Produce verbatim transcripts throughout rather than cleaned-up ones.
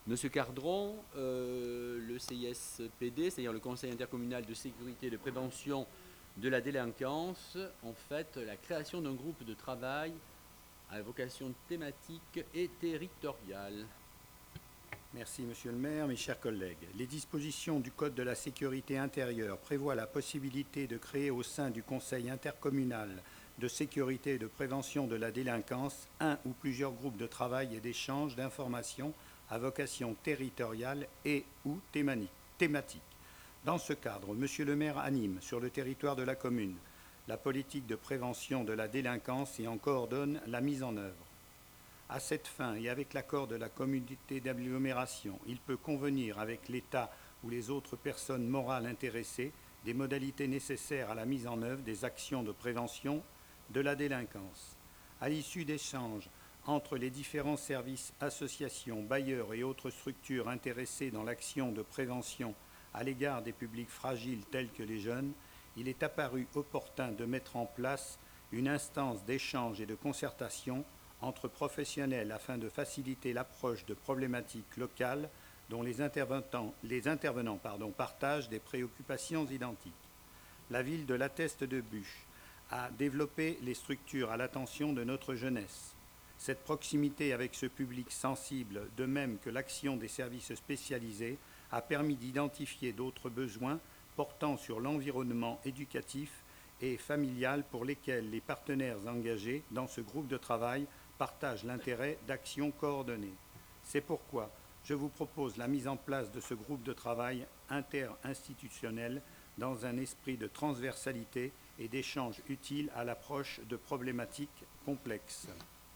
Monsieur Cardron, euh, le C I S P D, c'est-à-dire le Conseil intercommunal de sécurité et de prévention de la délinquance, en fait la création d'un groupe de travail à vocation thématique et territoriale. Merci Monsieur le maire, mes chers collègues. Les dispositions du Code de la sécurité intérieure prévoient la possibilité de créer au sein du Conseil intercommunal de sécurité et de prévention de la délinquance un ou plusieurs groupes de travail et d'échange d'informations à vocation territoriale et ou thématique. Dans ce cadre, Monsieur le maire anime sur le territoire de la commune la politique de prévention de la délinquance et en coordonne la mise en œuvre. À cette fin et avec l'accord de la communauté d'agglomération, il peut convenir avec l'État ou les autres personnes morales intéressées des modalités nécessaires à la mise en œuvre des actions de prévention de la délinquance. À l'issue d'échanges entre les différents services, associations, bailleurs et autres structures intéressées dans l'action de prévention à l'égard des publics fragiles tels que les jeunes, il est apparu opportun de mettre en place une instance d'échange et de concertation entre professionnels afin de faciliter l'approche de problématiques locales dont les intervenants, les intervenants pardon, partagent des préoccupations identiques. La ville de La Teste-de-Buch a développé les structures à l'attention de notre jeunesse. Cette proximité avec ce public sensible, de même que l'action des services spécialisés, a permis d'identifier d'autres besoins portant sur l'environnement éducatif et familial pour lesquels les partenaires engagés dans ce groupe de travail partagent l'intérêt d'actions coordonnées. C'est pourquoi je vous propose la mise en place de ce groupe de travail interinstitutionnel dans un esprit de transversalité et d'échange utile à l'approche de problématiques complexes.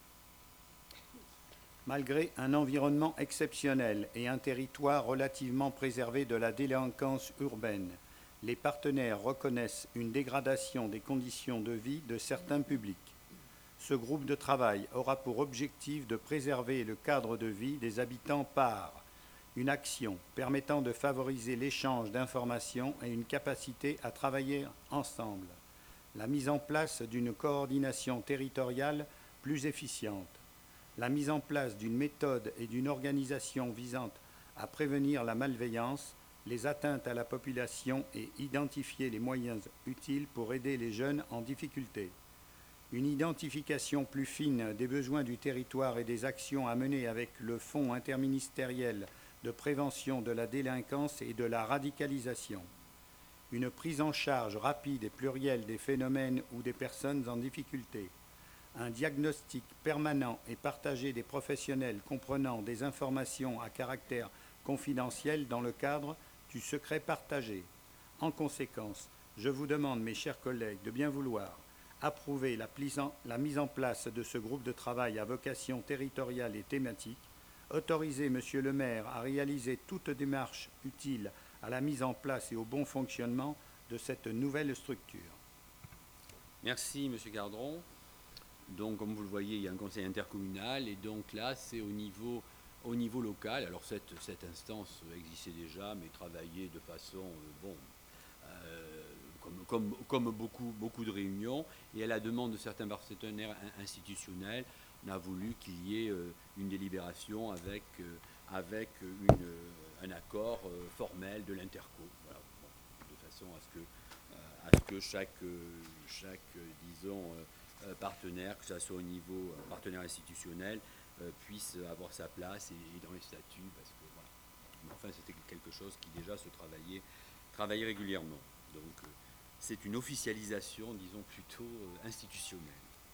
Malgré un environnement exceptionnel et un territoire relativement préservé de la délinquance urbaine, les partenaires reconnaissent une dégradation des conditions de vie de certains publics. Ce groupe de travail aura pour objectif de préserver le cadre de vie des habitants par une action permettant de favoriser l'échange d'informations et une capacité à travailler ensemble, la mise en place d'une coordination territoriale plus efficiente, la mise en place d'une méthode et d'une organisation visant à prévenir la malveillance, les atteintes à la population et identifier les moyens utiles pour aider les jeunes en difficulté. Une identification plus fine des besoins du territoire et des actions à mener avec le Fonds interministériel de prévention de la délinquance et de la radicalisation. Une prise en charge rapide et plurielle des phénomènes ou des personnes en difficulté. Un diagnostic permanent et partagé des professionnels comprenant des informations à caractère confidentiel dans le cadre du secret partagé. En conséquence, je vous demande, mes chers collègues, de bien vouloir approuver la, la mise en place de ce groupe de travail à vocation territoriale et thématique, autoriser Monsieur le maire à réaliser toute démarche utile à la mise en place et au bon fonctionnement de cette nouvelle structure. Merci Monsieur Cardron. Donc comme vous le voyez, il y a un conseil intercommunal et donc là c'est au niveau, au niveau local. Alors cette, cette instance existait déjà mais travaillait de façon, euh, bon, euh, comme, comme, comme beaucoup, beaucoup de réunions, et à la demande de certains partenaires institutionnels, on a voulu qu'il y ait euh, une délibération avec, euh, avec une, euh, un accord euh, formel de l'interco, voilà, bon, de façon à ce que, euh, à ce que chaque, euh, chaque euh, disons, euh, partenaire, que ce soit au niveau euh, partenaire institutionnel, euh, puisse avoir sa place et, et dans les statuts, parce que voilà. Mais enfin, c'était quelque chose qui déjà se travaillait, travaillait régulièrement. Donc, euh, c'est une officialisation, disons, plutôt euh, institutionnelle.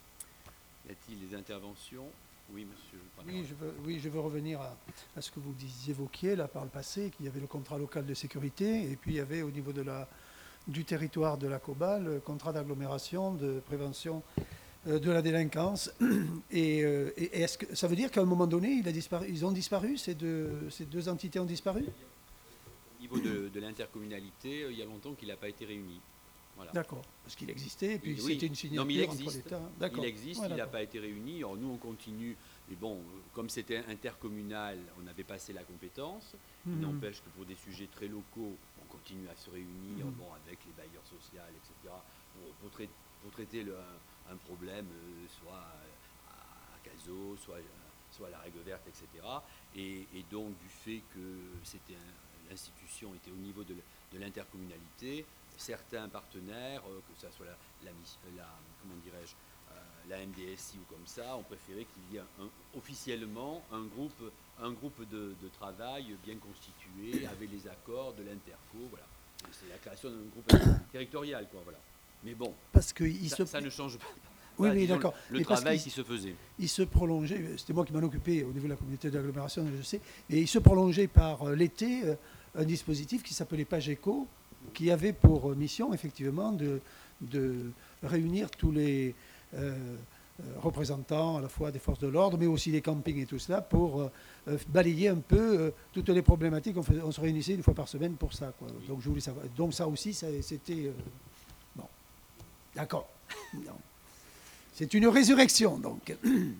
Y a-t-il des interventions? Oui, monsieur. Oui je, veux, oui, je veux revenir à, à ce que vous évoquiez là par le passé, qu'il y avait le contrat local de sécurité, et puis il y avait au niveau de la, du territoire de la COBA le contrat d'agglomération de prévention euh, de la délinquance. Et, euh, et est-ce que ça veut dire qu'à un moment donné, il a disparu, ils ont disparu, ces deux, ces deux entités ont disparu? Au niveau de, de l'intercommunalité, euh, il y a longtemps qu'il n'a pas été réuni. Voilà. D'accord, parce qu'il existait, et puis oui, c'était une signature non, mais il entre existe, l'État. il existe, ouais, il n'a pas été réuni. Alors nous, on continue. Mais bon, comme c'était intercommunal, on avait passé la compétence. Mmh. Il n'empêche que pour des sujets très locaux, on continue à se réunir, mmh. bon, avec les bailleurs sociaux, et cetera, pour, pour, traiter, pour traiter le, un, un problème, euh, soit à Cazaux, soit soit la règle verte, et cetera. Et, et donc, du fait que c'était l'institution était au niveau de, de l'intercommunalité, certains partenaires, euh, que ce soit la, la, la comment dirais-je, euh, la M D S I ou comme ça, ont préféré qu'il y ait un, officiellement un groupe, un groupe de, de travail bien constitué avec les accords de l'interco, voilà. C'est la création d'un groupe territorial, quoi, voilà. Mais bon, parce que il ça, se... ça ne change pas. Oui, Pas, oui, disons, d'accord. Le Mais parce travail qu'il- qui se faisait. Il se prolongeait, c'était moi qui m'en occupais au niveau de la communauté d'agglomération, je sais, et il se prolongeait par euh, l'été euh, un dispositif qui s'appelait Pageco, qui avait pour mission effectivement de, de réunir tous les euh, euh, représentants à la fois des forces de l'ordre, mais aussi des campings et tout cela, pour euh, euh, balayer un peu euh, toutes les problématiques. On, faisait- on se réunissait une fois par semaine pour ça, quoi. Oui. Donc je voulais savoir. Donc ça aussi, ça- c'était... euh, bon, d'accord. Non. C'est une résurrection, donc.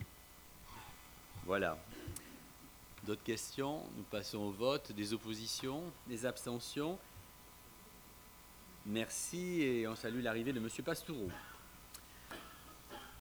Voilà. D'autres questions? Nous passons au vote. Des oppositions? Des abstentions? Merci et on salue l'arrivée de M. Pastoureau.